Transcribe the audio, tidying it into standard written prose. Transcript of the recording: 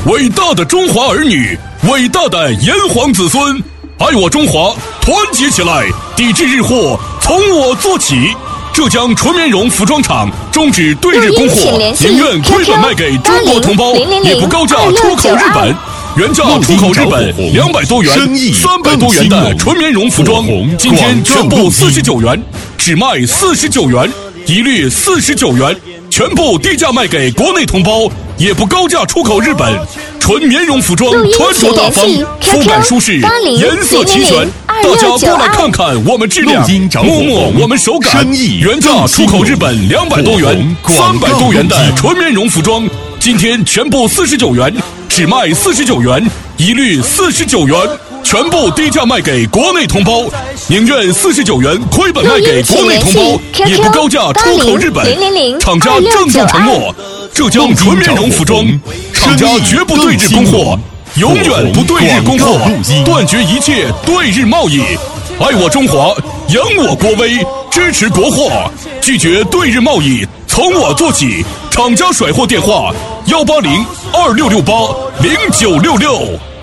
伟大的中华儿女，伟大的炎黄子孙，爱我中华，团结起来，抵制日货，从我做起。浙江纯棉绒服装厂终止对日供货，宁愿亏本卖给中国同胞，也不高价出口日本。原价出口日本200多元、300多元的纯棉绒服装，今天全部49元，只卖49元，一律49元，全部低价卖给国内同胞，也不高价出口日本。纯棉绒服装穿着大方，肤感舒适，颜色齐全。大家过来看看我们质量，摸摸我们手感。原价出口日本200多元、300多元的纯棉绒服装，今天全部49元，只卖49元，一律49元，全部低价卖给国内同胞，宁愿49元亏本卖给国内同胞，也不高价出口日本。厂家郑重承诺，浙江纯棉绒服装厂家绝不对日供货，永远不对日供货，断绝一切对日贸易，爱我中华，扬我国威，支持国货，拒绝对日贸易，从我做起。厂家甩货电话：18026680966。